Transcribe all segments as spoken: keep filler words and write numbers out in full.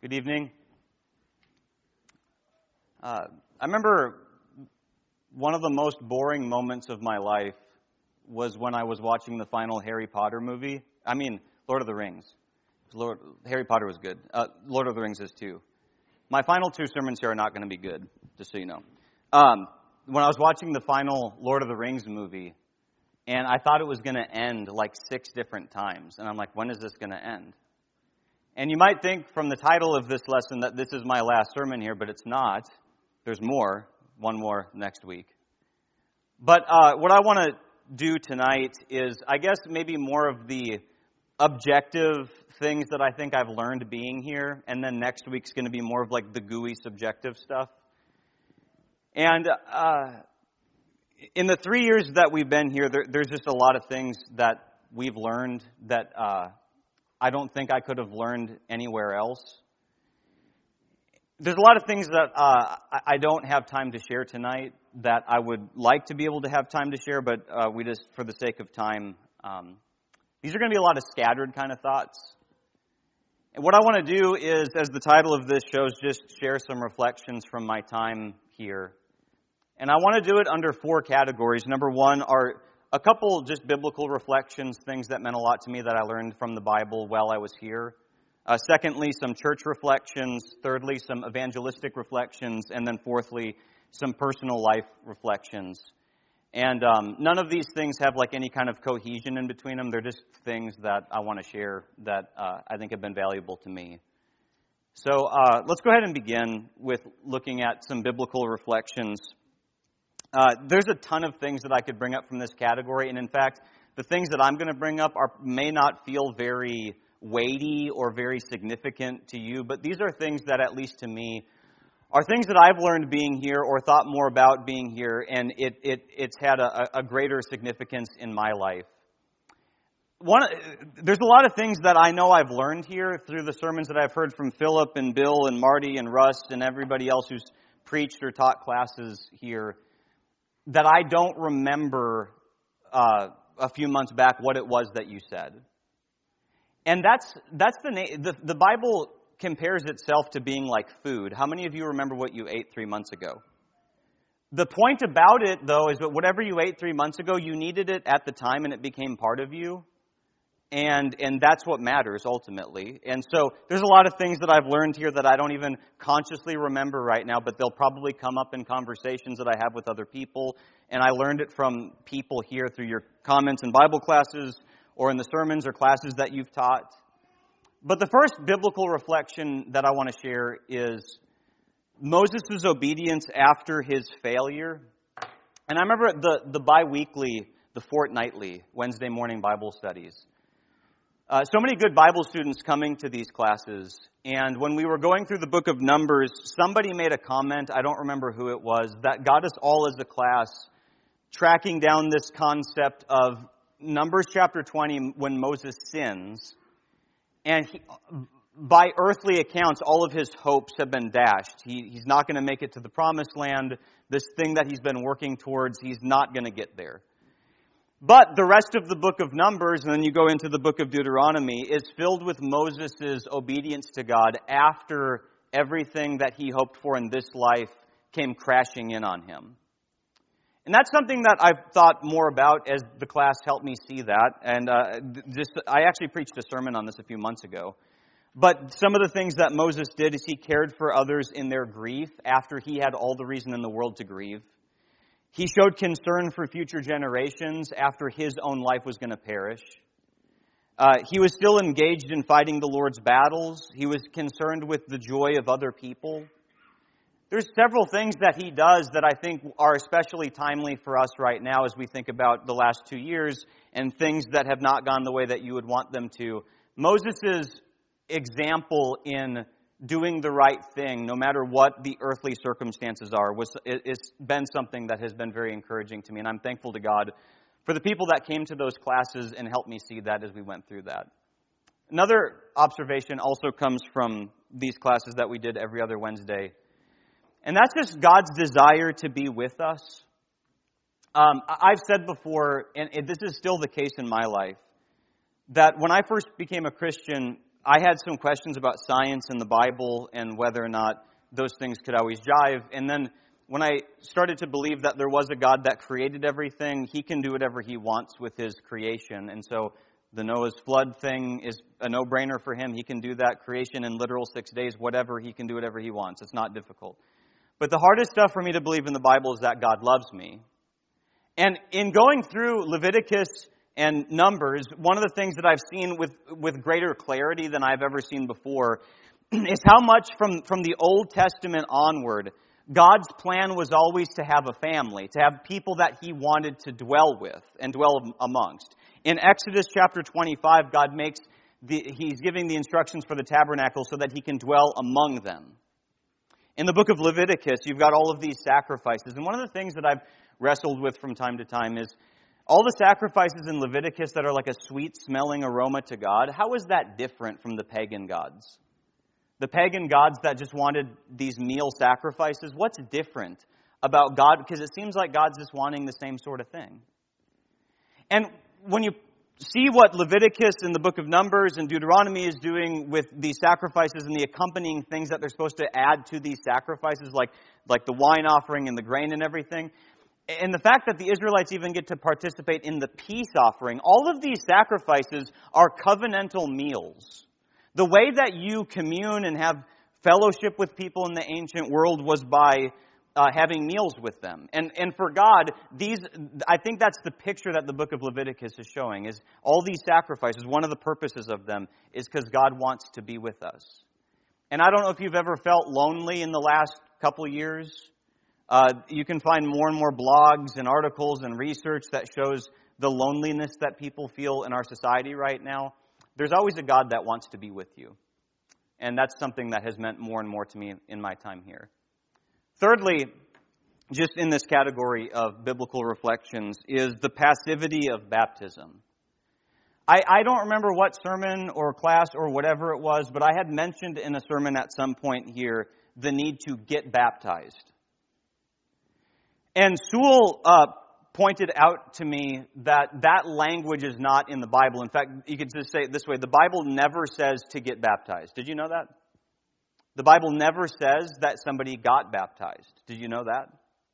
Good evening. Uh, I remember one of the most boring moments of my life was when I was watching the final Harry Potter movie. I mean, Lord of the Rings. Lord, Harry Potter was good. Uh, Lord of the Rings is too. My final two sermons here are not going to be good, just so you know. Um, when I was watching the final Lord of the Rings movie, and I thought it was going to end like six different times, and I'm like, when is this going to end? And you might think from the title of this lesson that this is my last sermon here, but it's not. There's more, one more next week. But uh, what I want to do tonight is, I guess, maybe more of the objective things that I think I've learned being here, and then next week's going to be more of like the gooey subjective stuff. And uh, in the three years that we've been here, there, there's just a lot of things that we've learned that uh, I don't think I could have learned anywhere else. There's a lot of things that uh, I don't have time to share tonight that I would like to be able to have time to share, but uh, we just, for the sake of time, um, these are going to be a lot of scattered kind of thoughts. And what I want to do is, as the title of this shows, just share some reflections from my time here. And I want to do it under four categories. Number one are a couple just biblical reflections, things that meant a lot to me that I learned from the Bible while I was here. Uh, secondly, some church reflections. Thirdly, some evangelistic reflections. And then fourthly, some personal life reflections. And um, none of these things have like any kind of cohesion in between them. They're just things that I want to share that uh, I think have been valuable to me. So uh, let's go ahead and begin with looking at some biblical reflections. Uh, there's a ton of things that I could bring up from this category, and in fact, the things that I'm going to bring up are may not feel very weighty or very significant to you, but these are things that, at least to me, are things that I've learned being here or thought more about being here, and it, it it's had a, a greater significance in my life. One, there's a lot of things that I know I've learned here through the sermons that I've heard from Philip and Bill and Marty and Russ and everybody else who's preached or taught classes here, that I don't remember uh, a few months back what it was that you said. And that's that's the, na- the the Bible compares itself to being like food. How many of you remember what you ate three months ago? The point about it, though, is that whatever you ate three months ago, you needed it at the time and it became part of you. And and that's what matters, ultimately. And so there's a lot of things that I've learned here that I don't even consciously remember right now, but they'll probably come up in conversations that I have with other people. And I learned it from people here through your comments in Bible classes or in the sermons or classes that you've taught. But the first biblical reflection that I want to share is Moses' obedience after his failure. And I remember the, the bi-weekly, the fortnightly Wednesday morning Bible studies. Uh, so many good Bible students coming to these classes, and when we were going through the book of Numbers, somebody made a comment, I don't remember who it was, that got us all as a class tracking down this concept of Numbers chapter twenty, when Moses sins, and he, by earthly accounts, all of his hopes have been dashed. He, he's not going to make it to the promised land. This thing that he's been working towards, he's not going to get there. But the rest of the book of Numbers, and then you go into the book of Deuteronomy, is filled with Moses' obedience to God after everything that he hoped for in this life came crashing in on him. And that's something that I've thought more about as the class helped me see that. And uh, just I actually preached a sermon on this a few months ago. But some of the things that Moses did is he cared for others in their grief after he had all the reason in the world to grieve. He showed concern for future generations after his own life was going to perish. Uh, he was still engaged in fighting the Lord's battles. He was concerned with the joy of other people. There's several things that he does that I think are especially timely for us right now as we think about the last two years and things that have not gone the way that you would want them to. Moses' example in doing the right thing, no matter what the earthly circumstances are, was it's been something that has been very encouraging to me, and I'm thankful to God for the people that came to those classes and helped me see that as we went through that. Another observation also comes from these classes that we did every other Wednesday, and that's just God's desire to be with us. Um, I've said before, and this is still the case in my life, that when I first became a Christian, I had some questions about science and the Bible and whether or not those things could always jive. And then when I started to believe that there was a God that created everything, He can do whatever He wants with His creation. And so the Noah's flood thing is a no-brainer for Him. He can do that creation in literal six days, whatever. He can do whatever He wants. It's not difficult. But the hardest stuff for me to believe in the Bible is that God loves me. And in going through Leviticus and Numbers, one of the things that I've seen with, with greater clarity than I've ever seen before is how much from, from the Old Testament onward, God's plan was always to have a family, to have people that He wanted to dwell with and dwell amongst. In Exodus chapter twenty-five, God makes the, He's giving the instructions for the tabernacle so that He can dwell among them. In the book of Leviticus, you've got all of these sacrifices. And one of the things that I've wrestled with from time to time is all the sacrifices in Leviticus that are like a sweet-smelling aroma to God, how is that different from the pagan gods? The pagan gods that just wanted these meal sacrifices, what's different about God? Because it seems like God's just wanting the same sort of thing. And when you see what Leviticus and the book of Numbers and Deuteronomy is doing with these sacrifices and the accompanying things that they're supposed to add to these sacrifices, like, like the wine offering and the grain and everything, and the fact that the Israelites even get to participate in the peace offering, all of these sacrifices are covenantal meals. The way that you commune and have fellowship with people in the ancient world was by uh, having meals with them. And and for God, these I think that's the picture that the book of Leviticus is showing, is all these sacrifices, one of the purposes of them is because God wants to be with us. And I don't know if you've ever felt lonely in the last couple years. Uh, you can find more and more blogs and articles and research that shows the loneliness that people feel in our society right now. There's always a God that wants to be with you. And that's something that has meant more and more to me in my time here. Thirdly, just in this category of biblical reflections, is the passivity of baptism. I, I don't remember what sermon or class or whatever it was, but I had mentioned in a sermon at some point here the need to get baptized. And Sewell uh, pointed out to me that that language is not in the Bible. In fact, you could just say it this way. The Bible never says to get baptized. Did you know that? The Bible never says that somebody got baptized. Did you know that?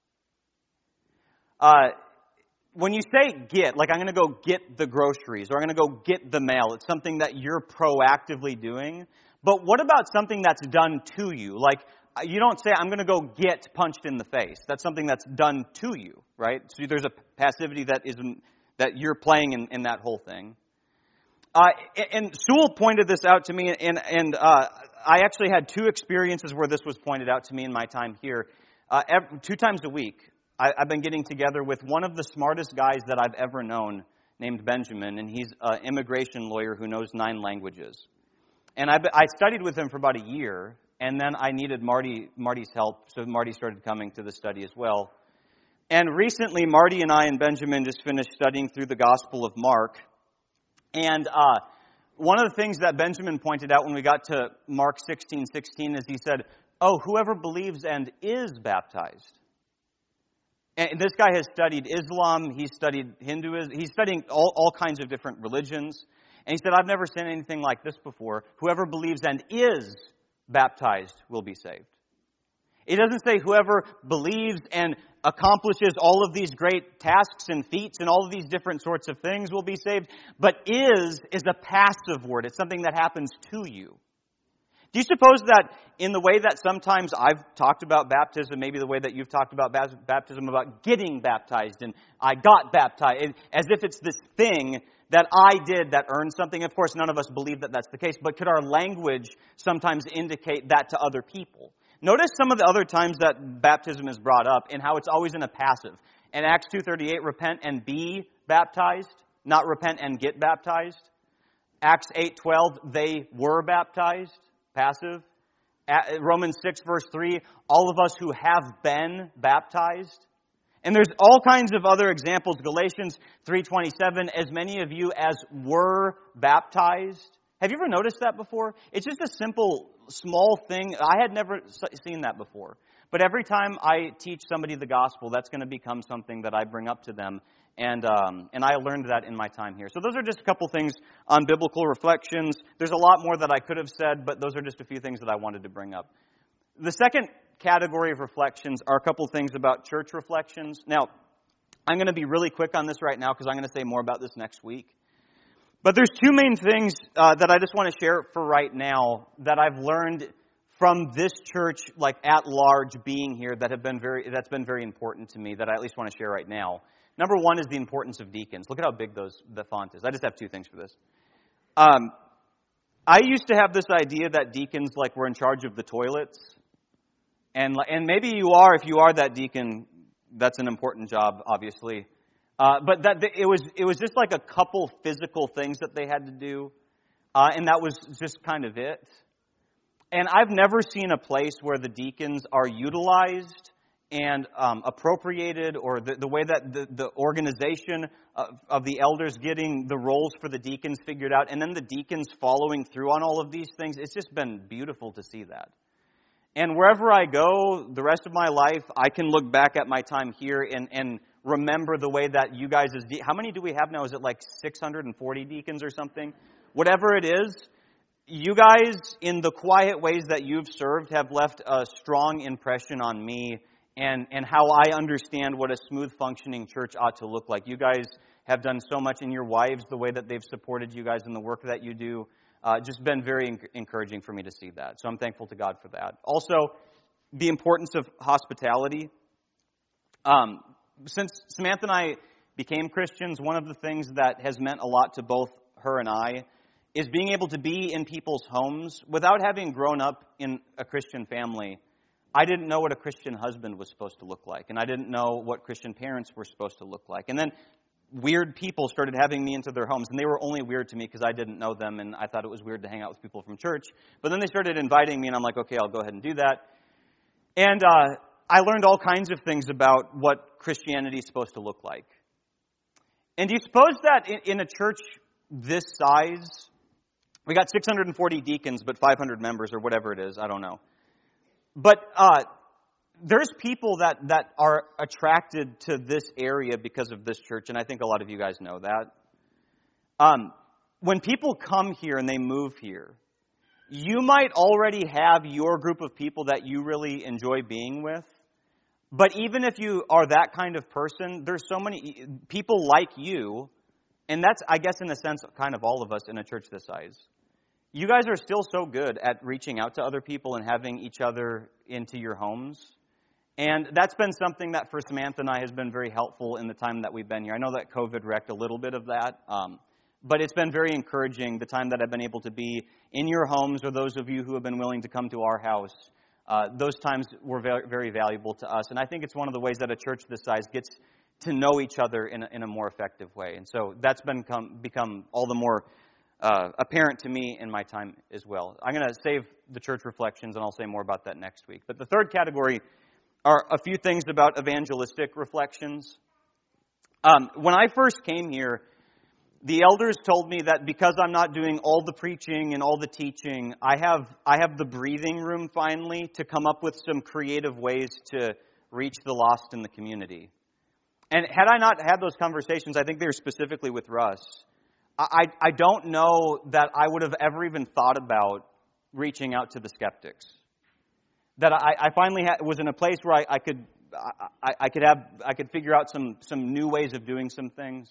Uh, when you say get, like I'm going to go get the groceries or I'm going to go get the mail, it's something that you're proactively doing. But what about something that's done to you? Like, you don't say, I'm going to go get punched in the face. That's something that's done to you, right? So there's a passivity that is that you're playing in, in that whole thing. Uh, and Sewell pointed this out to me, and, and uh, I actually had two experiences where this was pointed out to me in my time here. Uh, every, two times a week, I, I've been getting together with one of the smartest guys that I've ever known, named Benjamin, and he's an immigration lawyer who knows nine languages. And I, I studied with him for about a year. And then I needed Marty Marty's help, so Marty started coming to the study as well. And recently, Marty and I and Benjamin just finished studying through the Gospel of Mark. And uh, one of the things that Benjamin pointed out when we got to Mark sixteen sixteen is he said, oh, whoever believes and is baptized. And this guy has studied Islam, he's studied Hinduism, he's studying all, all kinds of different religions. And he said, I've never seen anything like this before. Whoever believes and is baptized will be saved. It doesn't say whoever believes and accomplishes all of these great tasks and feats and all of these different sorts of things will be saved, but is is a passive word. It's something that happens to you. Do you suppose that in the way that sometimes I've talked about baptism, maybe the way that you've talked about baptism, about getting baptized and I got baptized, as if it's this thing that I did that earned something? Of course, none of us believe that that's the case, but could our language sometimes indicate that to other people? Notice some of the other times that baptism is brought up and how it's always in a passive. In Acts two thirty-eight, repent and be baptized, not repent and get baptized. Acts eight twelve, they were baptized, passive. Romans six verse three, all of us who have been baptized. And there's all kinds of other examples. Galatians three twenty-seven, as many of you as were baptized. Have you ever noticed that before? It's just a simple, small thing. I had never seen that before. But every time I teach somebody the gospel, that's going to become something that I bring up to them. And um, and I learned that in my time here. So those are just a couple things on biblical reflections. There's a lot more that I could have said, but those are just a few things that I wanted to bring up. The second category of reflections are a couple things about church reflections. Now, I'm going to be really quick on this right now because I'm going to say more about this next week. But there's two main things uh, that I just want to share for right now that I've learned from this church, like at large, being here, that have been very that's been very important to me. That I at least want to share right now. Number one is the importance of deacons. Look at how big those the font is. I just have two things for this. Um, I used to have this idea that deacons like were in charge of the toilets, and and maybe you are. If you are that deacon, that's an important job, obviously. Uh, but that it was it was just like a couple physical things that they had to do, uh, and that was just kind of it. And I've never seen a place where the deacons are utilized and um, appropriated, or the, the way that the, the organization of, of the elders getting the roles for the deacons figured out, and then the deacons following through on all of these things. It's just been beautiful to see that. And wherever I go, the rest of my life, I can look back at my time here and, and remember the way that you guys, as de- how many do we have now? Is it like six hundred forty deacons or something? Whatever it is, you guys, in the quiet ways that you've served, have left a strong impression on me and, and how I understand what a smooth functioning church ought to look like. You guys have done so much, in your wives, the way that they've supported you guys in the work that you do. Uh, just been very encouraging for me to see that. So I'm thankful to God for that. Also, the importance of hospitality. Um, since Samantha and I became Christians, one of the things that has meant a lot to both her and I is being able to be in people's homes without having grown up in a Christian family. I didn't know what a Christian husband was supposed to look like, and I didn't know what Christian parents were supposed to look like. And then weird people started having me into their homes, and they were only weird to me because I didn't know them, and I thought it was weird to hang out with people from church. But then they started inviting me, and I'm like, okay, I'll go ahead and do that. And uh, I learned all kinds of things about what Christianity is supposed to look like. And do you suppose that in, in a church this size, we got six hundred forty deacons, but five hundred members, or whatever it is, I don't know. But uh, there's people that, that are attracted to this area because of this church, and I think a lot of you guys know that. Um, when people come here and they move here, you might already have your group of people that you really enjoy being with. But even if you are that kind of person, there's so many people like you, and that's, I guess, in a sense, kind of all of us in a church this size. You guys are still so good at reaching out to other people and having each other into your homes. And that's been something that for Samantha and I has been very helpful in the time that we've been here. I know that COVID wrecked a little bit of that, um, but it's been very encouraging the time that I've been able to be in your homes, or those of you who have been willing to come to our house. Uh, those times were very, very valuable to us. And I think it's one of the ways that a church this size gets to know each other in a, in a more effective way. And so that's been come, become all the more uh, apparent to me in my time as well. I'm going to save the church reflections, and I'll say more about that next week. But the third category are a few things about evangelistic reflections. Um, when I first came here, the elders told me that because I'm not doing all the preaching and all the teaching, I have I have the breathing room finally to come up with some creative ways to reach the lost in the community. And had I not had those conversations, I think they were specifically with Russ, I, I don't know that I would have ever even thought about reaching out to the skeptics. That I, I finally had, was in a place where I, I could I, I could have I could figure out some some new ways of doing some things.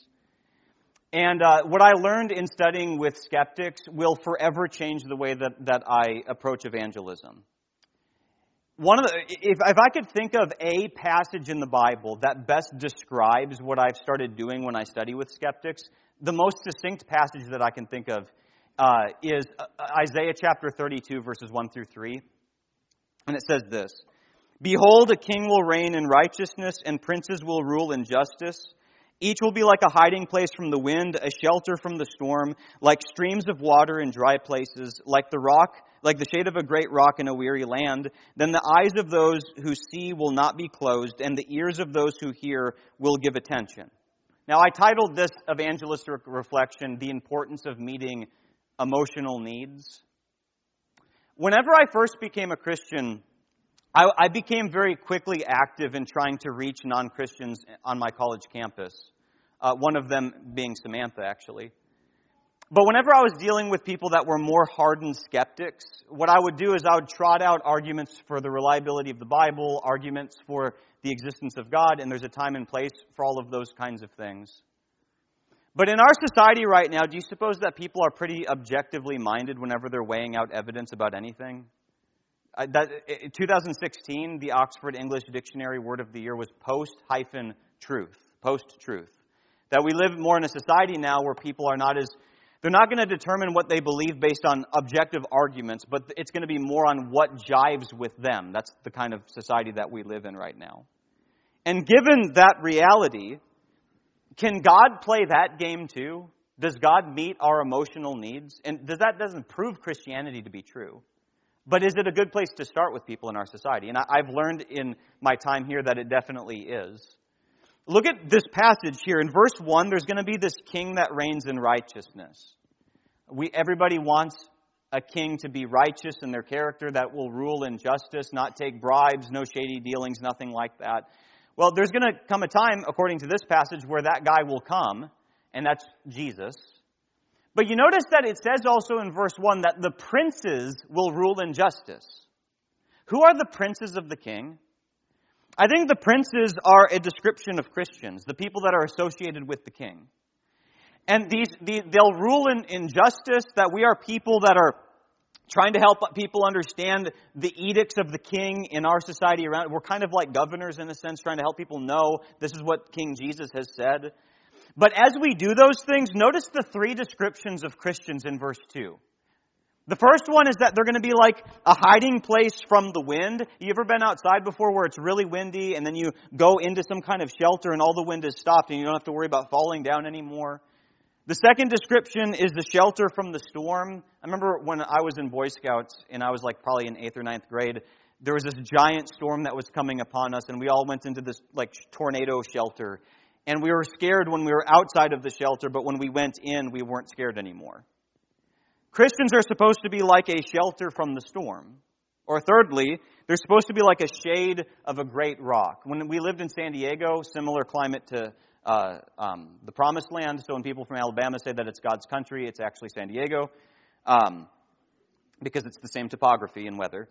And uh, what I learned in studying with skeptics will forever change the way that, that I approach evangelism. One of the, if, if I could think of a passage in the Bible that best describes what I've started doing when I study with skeptics, the most succinct passage that I can think of uh, is Isaiah chapter thirty-two, verses one through three. And it says this: "Behold, a king will reign in righteousness, and princes will rule in justice. Each will be like a hiding place from the wind, a shelter from the storm, like streams of water in dry places, like the rock, like the shade of a great rock in a weary land. Then the eyes of those who see will not be closed, and the ears of those who hear will give attention." Now, I titled this evangelistic reflection, "The Importance of Meeting Emotional Needs." Whenever I first became a Christian, I, I became very quickly active in trying to reach non-Christians on my college campus, uh, one of them being Samantha, actually. But whenever I was dealing with people that were more hardened skeptics, what I would do is I would trot out arguments for the reliability of the Bible, arguments for the existence of God, and there's a time and place for all of those kinds of things. But in our society right now, do you suppose that people are pretty objectively minded whenever they're weighing out evidence about anything? Uh, that, in two thousand sixteen, the Oxford English Dictionary word of the year was post-truth. Post-truth. That we live more in a society now where people are not as... They're not going to determine what they believe based on objective arguments, but it's going to be more on what jives with them. That's the kind of society that we live in right now. And given that reality, can God play that game too? Does God meet our emotional needs? And does that doesn't prove Christianity to be true? But is it a good place to start with people in our society? And I've learned in my time here that it definitely is. Look at this passage here. In verse one, there's going to be this king that reigns in righteousness. We Everybody wants a king to be righteous in their character, that will rule in justice, not take bribes, no shady dealings, nothing like that. Well, there's going to come a time, according to this passage, where that guy will come, and that's Jesus. But you notice that it says also in verse one that the princes will rule in justice. Who are the princes of the king? I think the princes are a description of Christians, the people that are associated with the king. And these, the, they'll rule in, in justice, that we are people that are trying to help people understand the edicts of the king in our society around. We're kind of like governors in a sense, trying to help people know this is what King Jesus has said. But as we do those things, notice the three descriptions of Christians in verse two. The first one is that they're going to be like a hiding place from the wind. You ever been outside before where it's really windy and then you go into some kind of shelter and all the wind is stopped and you don't have to worry about falling down anymore? The second description is the shelter from the storm. I remember when I was in Boy Scouts and I was like probably in eighth or ninth grade, there was this giant storm that was coming upon us and we all went into this like tornado shelter. And we were scared when we were outside of the shelter, but when we went in, we weren't scared anymore. Christians are supposed to be like a shelter from the storm. Or thirdly, they're supposed to be like a shade of a great rock. When we lived in San Diego, similar climate to uh, um, the Promised Land. So when people from Alabama say that it's God's country, it's actually San Diego. Um, because it's the same topography and weather.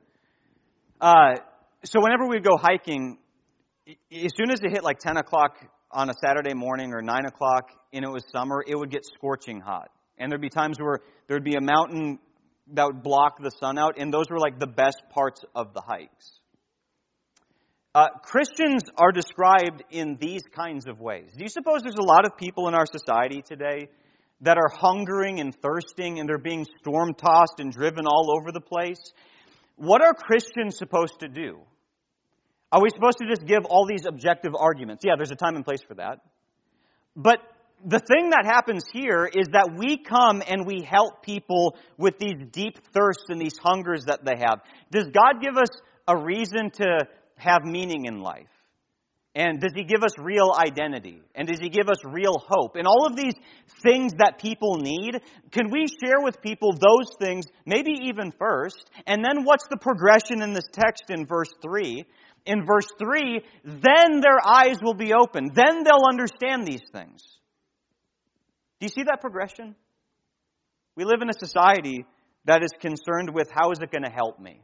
Uh, so whenever we go hiking, as soon as it hit like ten o'clock on a Saturday morning or nine o'clock and it was summer, it would get scorching hot. And there'd be times where there'd be a mountain that would block the sun out, and those were like the best parts of the hikes. Uh, Christians are described in these kinds of ways. Do you suppose there's a lot of people in our society today that are hungering and thirsting, and they're being storm-tossed and driven all over the place? What are Christians supposed to do? Are we supposed to just give all these objective arguments? Yeah, there's a time and place for that. But the thing that happens here is that we come and we help people with these deep thirsts and these hungers that they have. Does God give us a reason to have meaning in life? And does He give us real identity? And does He give us real hope? And all of these things that people need, can we share with people those things, maybe even first? And then what's the progression in this text in verse three? In verse three, then their eyes will be open. Then they'll understand these things. Do you see that progression? We live in a society that is concerned with how is it going to help me?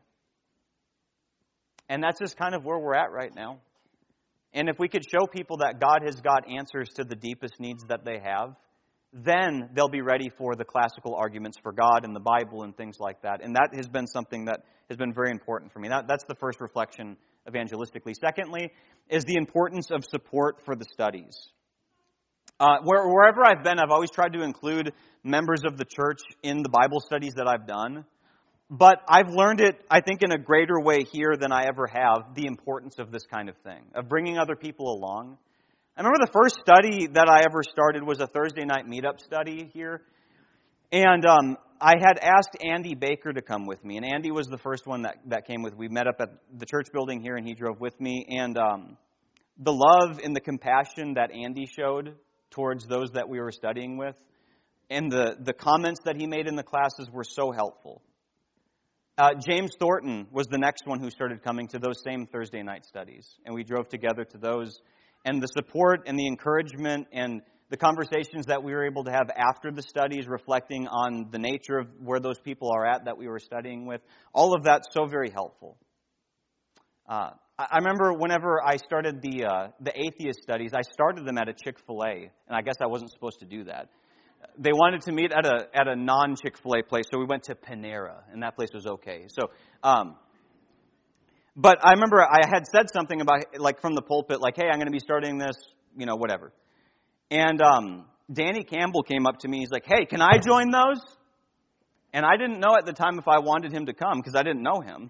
And that's just kind of where we're at right now. And if we could show people that God has got answers to the deepest needs that they have, then they'll be ready for the classical arguments for God and the Bible and things like that. And that has been something that has been very important for me. That, that's the first reflection evangelistically. Secondly, is the importance of support for the studies. Uh, where, wherever I've been, I've always tried to include members of the church in the Bible studies that I've done. But I've learned it, I think, in a greater way here than I ever have, the importance of this kind of thing, of bringing other people along. I remember the first study that I ever started was a Thursday night meetup study here. And um, I had asked Andy Baker to come with me. And Andy was the first one that, that came with. We met up at the church building here, and he drove with me. And um, the love and the compassion that Andy showed towards those that we were studying with, and the, the comments that he made in the classes were so helpful. Uh, James Thornton was the next one who started coming to those same Thursday night studies. And we drove together to those. And the support and the encouragement and the conversations that we were able to have after the studies, reflecting on the nature of where those people are at that we were studying with, all of that's so very helpful. Uh, I remember whenever I started the uh, the atheist studies, I started them at a Chick-fil-A, and I guess I wasn't supposed to do that. They wanted to meet at a at a non-Chick-fil-A place, so we went to Panera, and that place was okay. So, um, but I remember I had said something about, like, from the pulpit, like, hey, I'm going to be starting this, you know, whatever. And um, Danny Campbell came up to me. He's like, hey, can I join those? And I didn't know at the time if I wanted him to come because I didn't know him.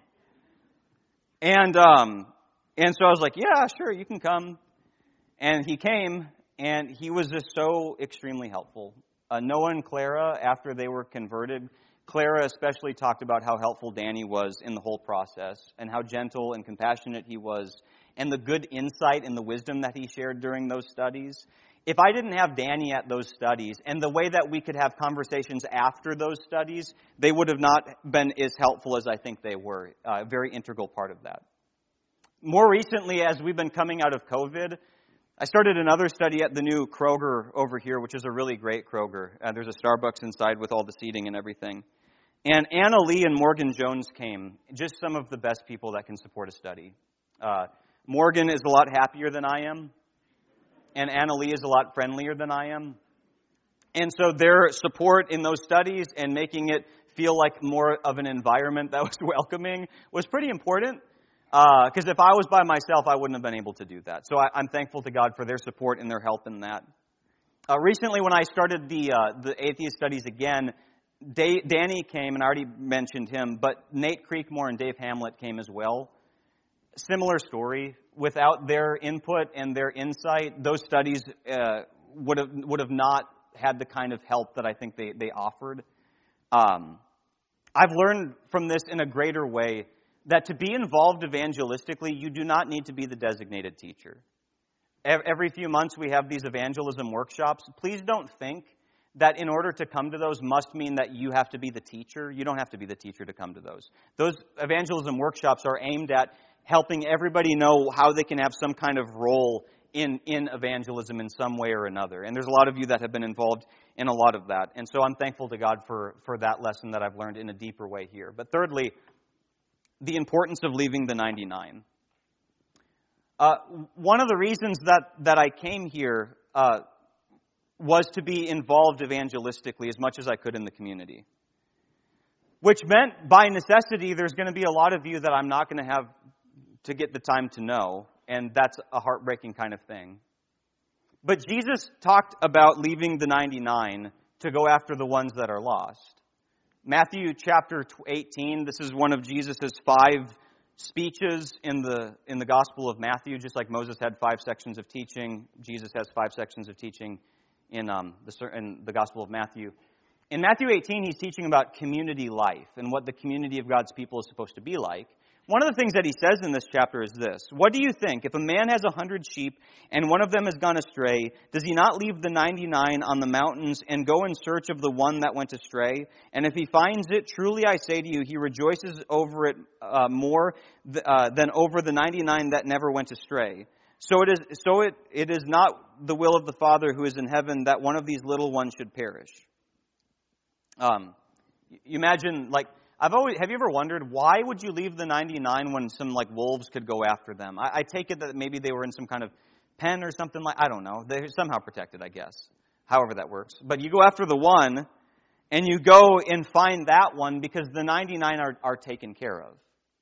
And um, and so I was like, yeah, sure, you can come. And he came, and he was just so extremely helpful. Uh, Noah and Clara, after they were converted, Clara especially talked about how helpful Danny was in the whole process and how gentle and compassionate he was and the good insight and the wisdom that he shared during those studies. If I didn't have Danny at those studies and the way that we could have conversations after those studies, they would have not been as helpful as I think they were. Uh, a very integral part of that. More recently, as we've been coming out of COVID, I started another study at the new Kroger over here, which is a really great Kroger. Uh, there's a Starbucks inside with all the seating and everything. And Anna Lee and Morgan Jones came, just some of the best people that can support a study. Uh, Morgan is a lot happier than I am, and Anna Lee is a lot friendlier than I am. And so their support in those studies and making it feel like more of an environment that was welcoming was pretty important. Because uh, if I was by myself, I wouldn't have been able to do that. So I, I'm thankful to God for their support and their help in that. Uh, recently, when I started the uh, the atheist studies again, Day, Danny came, and I already mentioned him, but Nate Creekmore and Dave Hamlet came as well. Similar story. Without their input and their insight, those studies uh, would have would have not had the kind of help that I think they, they offered. Um, I've learned from this in a greater way that to be involved evangelistically, you do not need to be the designated teacher. Every few months we have these evangelism workshops. Please don't think that in order to come to those must mean that you have to be the teacher. You don't have to be the teacher to come to those. Those evangelism workshops are aimed at helping everybody know how they can have some kind of role in, in evangelism in some way or another. And there's a lot of you that have been involved in a lot of that. And so I'm thankful to God for, for that lesson that I've learned in a deeper way here. But thirdly, the importance of leaving the ninety-nine. Uh, one of the reasons that, that I came here uh, was to be involved evangelistically as much as I could in the community. Which meant, by necessity, there's going to be a lot of you that I'm not going to have to get the time to know, and that's a heartbreaking kind of thing. But Jesus talked about leaving the ninety-nine to go after the ones that are lost. Matthew chapter eighteen, this is one of Jesus' five speeches in the in the Gospel of Matthew. Just like Moses had five sections of teaching, Jesus has five sections of teaching in, um, the, in the Gospel of Matthew. In Matthew eighteen, he's teaching about community life and what the community of God's people is supposed to be like. One of the things that he says in this chapter is this: what do you think? If a man has a hundred sheep and one of them has gone astray, does he not leave the ninety-nine on the mountains and go in search of the one that went astray? And if he finds it, truly I say to you, he rejoices over it uh, more th- uh, than over the ninety-nine that never went astray. So it is. So it, it is not the will of the Father who is in heaven that one of these little ones should perish. Um, you imagine, like. I've always, have you ever wondered, why would you leave the ninety-nine when some, like, wolves could go after them? I, I take it that maybe they were in some kind of pen or something like, I don't know. They're somehow protected, I guess. However that works. But you go after the one, and you go and find that one because the ninety-nine are, are taken care of.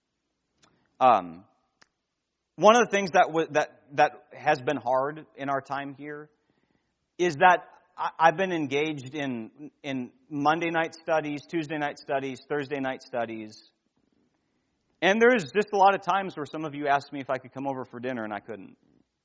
Um, one of the things that, w- that, that has been hard in our time here is that I've been engaged in in Monday night studies, Tuesday night studies, Thursday night studies. And there's just a lot of times where some of you asked me if I could come over for dinner and I couldn't.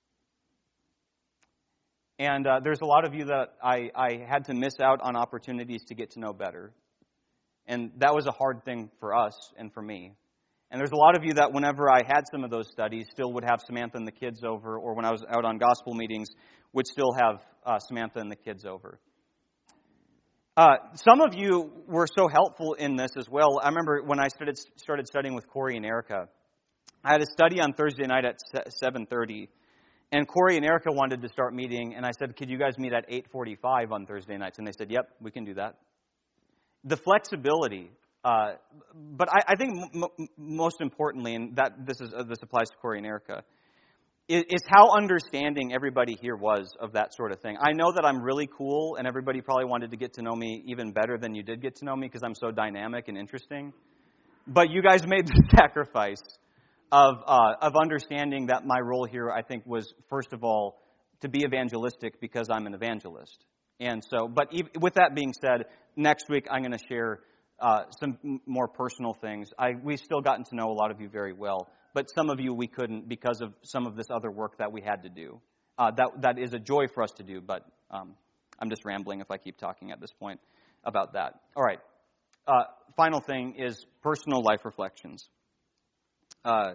And uh, there's a lot of you that I, I had to miss out on opportunities to get to know better. And that was a hard thing for us and for me. And there's a lot of you that whenever I had some of those studies still would have Samantha and the kids over, or when I was out on gospel meetings would still have uh, Samantha and the kids over. Uh, some of you were so helpful in this as well. I remember when I started started studying with Corey and Erica, I had a study on Thursday night at seven thirty, and Corey and Erica wanted to start meeting, and I said, could you guys meet at eight forty-five on Thursday nights? And they said, yep, we can do that. The flexibility, uh, but I, I think m- m- most importantly, and that this is uh, this applies to Corey and Erica, is how understanding everybody here was of that sort of thing. I know that I'm really cool, and everybody probably wanted to get to know me even better than you did get to know me because I'm so dynamic and interesting. But you guys made the sacrifice of uh, of understanding that my role here, I think, was, first of all, to be evangelistic because I'm an evangelist. And so, but even, with that being said, next week I'm going to share uh, some more personal things. I We've still gotten to know a lot of you very well. But some of you we couldn't because of some of this other work that we had to do. Uh, that that is a joy for us to do, but um, I'm just rambling if I keep talking at this point about that. All right. Uh, final thing is personal life reflections. A uh,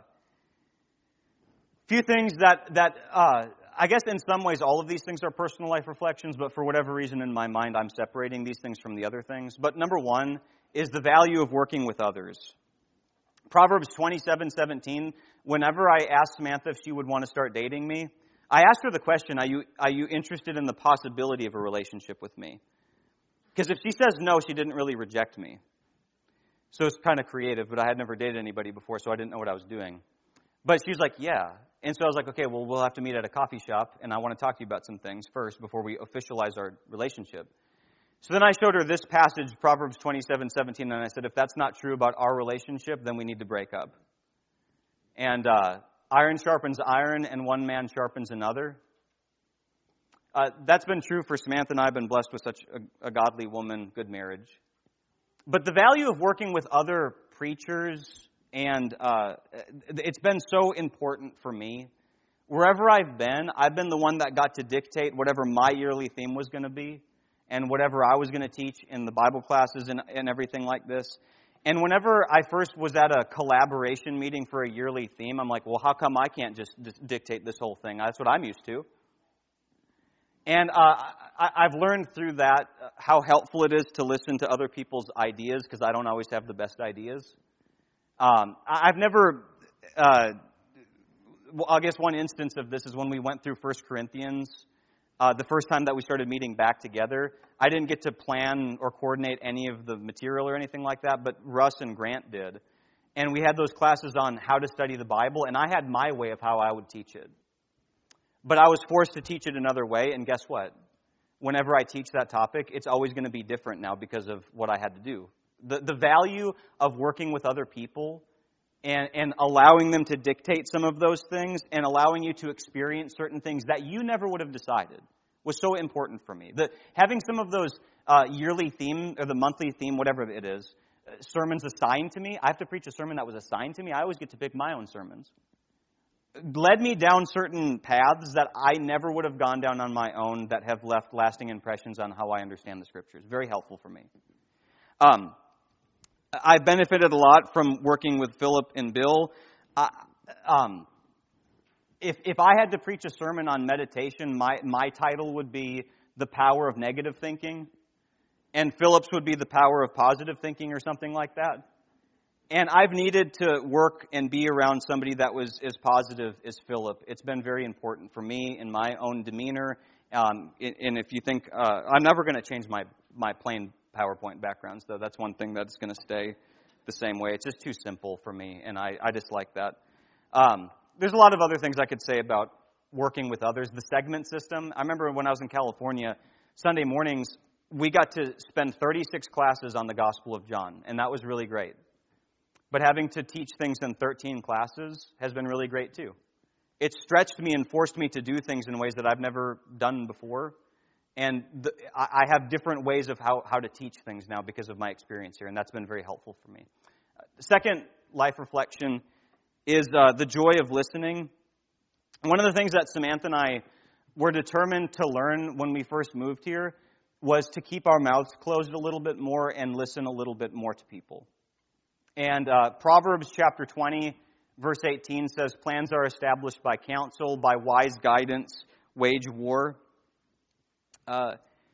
few things that that uh, I guess in some ways all of these things are personal life reflections, but for whatever reason in my mind I'm separating these things from the other things. But number one is the value of working with others. Proverbs twenty-seven seventeen, whenever I asked Samantha if she would want to start dating me, I asked her the question, are you, are you interested in the possibility of a relationship with me? Because if she says no, she didn't really reject me. So it's kind of creative, but I had never dated anybody before, so I didn't know what I was doing. But she was like, yeah. And so I was like, okay, well, we'll have to meet at a coffee shop, and I want to talk to you about some things first before we officialize our relationship. So then I showed her this passage, Proverbs twenty-seven seventeen, and I said, if that's not true about our relationship, then we need to break up. And uh, iron sharpens iron, and one man sharpens another. Uh, that's been true for Samantha and I. I've been blessed with such a, a godly woman, good marriage. But the value of working with other preachers, and uh, it's been so important for me. Wherever I've been, I've been the one that got to dictate whatever my yearly theme was going to be, and whatever I was going to teach in the Bible classes and, and everything like this. And whenever I first was at a collaboration meeting for a yearly theme, I'm like, well, how come I can't just, just dictate this whole thing? That's what I'm used to. And uh, I, I've learned through that how helpful it is to listen to other people's ideas, because I don't always have the best ideas. Um, I've never, uh, well, I guess one instance of this is when we went through First Corinthians. Uh, the first time that we started meeting back together, I didn't get to plan or coordinate any of the material or anything like that, but Russ and Grant did. And we had those classes on how to study the Bible, and I had my way of how I would teach it. But I was forced to teach it another way, and guess what? Whenever I teach that topic, it's always going to be different now because of what I had to do. The, the value of working with other people and, and allowing them to dictate some of those things and allowing you to experience certain things that you never would have decided was so important for me. The, having some of those uh, yearly theme, or the monthly theme, whatever it is, uh, sermons assigned to me. I have to preach a sermon that was assigned to me. I always get to pick my own sermons. Led me down certain paths that I never would have gone down on my own that have left lasting impressions on how I understand the Scriptures. Very helpful for me. Um, I benefited a lot from working with Philip and Bill. Uh, um, If if I had to preach a sermon on meditation, my, my title would be The Power of Negative Thinking, and Philip's would be The Power of Positive Thinking or something like that. And I've needed to work and be around somebody that was as positive as Philip. It's been very important for me in my own demeanor. Um, and if you think, uh, I'm never going to change my, my plain PowerPoint backgrounds, though. That's one thing that's going to stay the same way. It's just too simple for me, and I, I dislike that. Um, There's a lot of other things I could say about working with others. The segment system. I remember when I was in California, Sunday mornings, we got to spend thirty-six classes on the Gospel of John, and that was really great. But having to teach things in thirteen classes has been really great too. It stretched me and forced me to do things in ways that I've never done before. And the, I have different ways of how, how to teach things now because of my experience here, and that's been very helpful for me. The second life reflection is uh, the joy of listening. One of the things that Samantha and I were determined to learn when we first moved here was to keep our mouths closed a little bit more and listen a little bit more to people. And uh, Proverbs chapter twenty, verse eighteen says, plans are established by counsel, by wise guidance, wage war. Uh,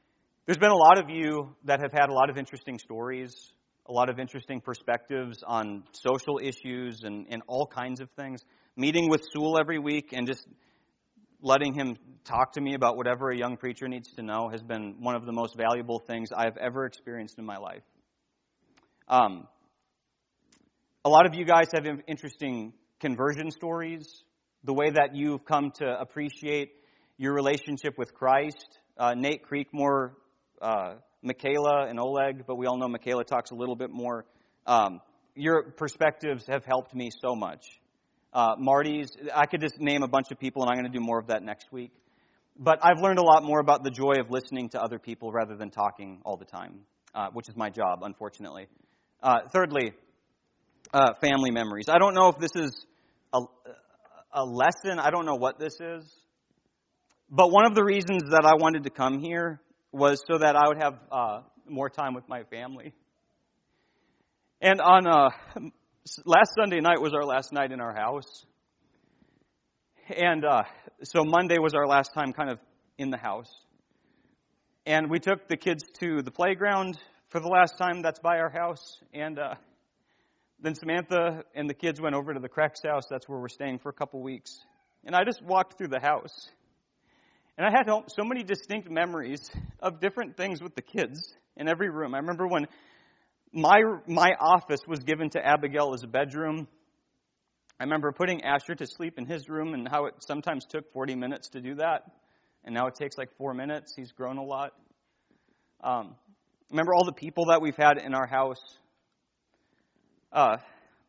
There's been a lot of you that have had a lot of interesting stories, a lot of interesting perspectives on social issues and, and all kinds of things. Meeting with Sewell every week and just letting him talk to me about whatever a young preacher needs to know has been one of the most valuable things I've ever experienced in my life. Um, a lot of you guys have interesting conversion stories, the way that you've come to appreciate your relationship with Christ. Uh, Nate Creekmore, uh, Michaela, and Oleg, but we all know Michaela talks a little bit more. Um, your perspectives have helped me so much. Uh, Marty's, I could just name a bunch of people, and I'm going to do more of that next week. But I've learned a lot more about the joy of listening to other people rather than talking all the time, uh, which is my job, unfortunately. Uh, thirdly, uh, family memories. I don't know if this is a, a lesson. I don't know what this is. But one of the reasons that I wanted to come here was so that I would have uh, more time with my family. And on uh, last Sunday night was our last night in our house. And uh, so Monday was our last time kind of in the house. And we took the kids to the playground for the last time that's by our house. And uh, then Samantha and the kids went over to the Creck's house. That's where we're staying for a couple weeks. And I just walked through the house. And I had so many distinct memories of different things with the kids in every room. I remember when my my office was given to Abigail as a bedroom. I remember putting Asher to sleep in his room and how it sometimes took forty minutes to do that. And now it takes like four minutes. He's grown a lot. Um, remember all the people that we've had in our house. Uh,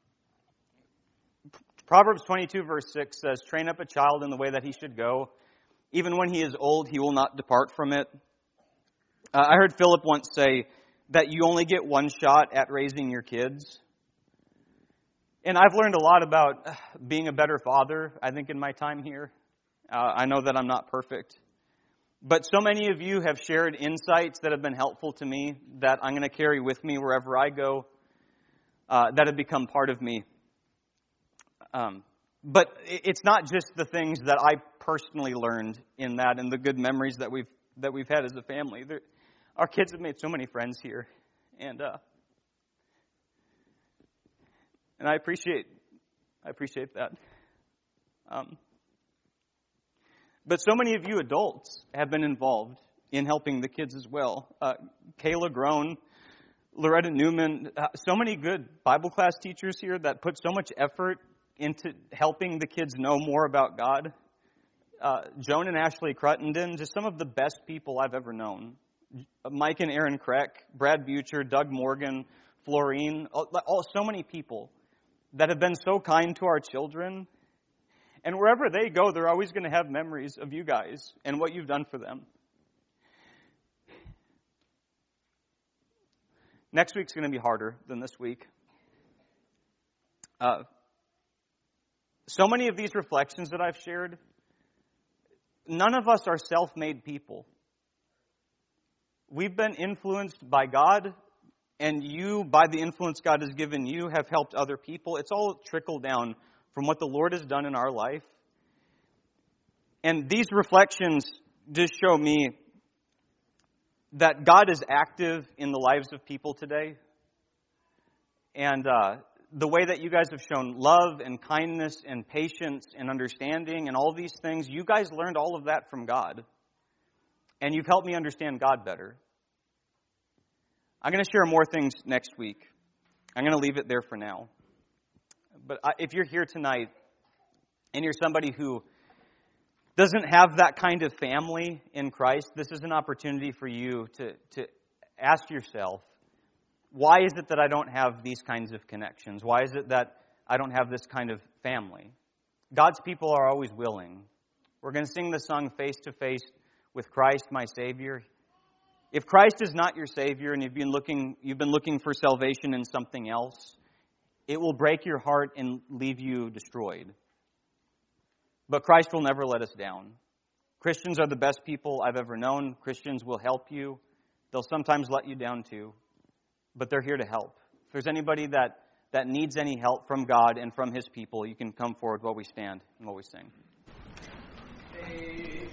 Proverbs twenty-two verse six says, "Train up a child in the way that he should go. Even when he is old, he will not depart from it." Uh, I heard Philip once say that you only get one shot at raising your kids. And I've learned a lot about being a better father, I think, in my time here. Uh, I know that I'm not perfect. But so many of you have shared insights that have been helpful to me that I'm going to carry with me wherever I go, uh, that have become part of me. Um, but it's not just the things that I personally learned in that and the good memories that we've that we've had as a family. There, our kids have made so many friends here, and uh, and I appreciate I appreciate that. Um, but so many of you adults have been involved in helping the kids as well. Uh, Kayla Groen, Loretta Newman, uh, so many good Bible class teachers here that put so much effort into helping the kids know more about God. Uh, Joan and Ashley Cruttenden, just some of the best people I've ever known. Mike and Aaron Kreck, Brad Butcher, Doug Morgan, Florine, all, all, so many people that have been so kind to our children. And wherever they go, they're always going to have memories of you guys and what you've done for them. Next week's going to be harder than this week. Uh, so many of these reflections that I've shared, none of us are self-made people. We've been influenced by God, and you, by the influence God has given you, have helped other people. It's all trickled down from what the Lord has done in our life. And these reflections just show me that God is active in the lives of people today. And uh, the way that you guys have shown love and kindness and patience and understanding and all these things, you guys learned all of that from God. And you've helped me understand God better. I'm going to share more things next week. I'm going to leave it there for now. But if you're here tonight and you're somebody who doesn't have that kind of family in Christ, this is an opportunity for you to, to ask yourself, why is it that I don't have these kinds of connections? Why is it that I don't have this kind of family? God's people are always willing. We're going to sing the song Face to Face with Christ, my Savior. If Christ is not your Savior and you've been looking, you've been looking for salvation in something else, it will break your heart and leave you destroyed. But Christ will never let us down. Christians are the best people I've ever known. Christians will help you. They'll sometimes let you down too. But they're here to help. If there's anybody that, that needs any help from God and from His people, you can come forward while we stand and while we sing. Hey.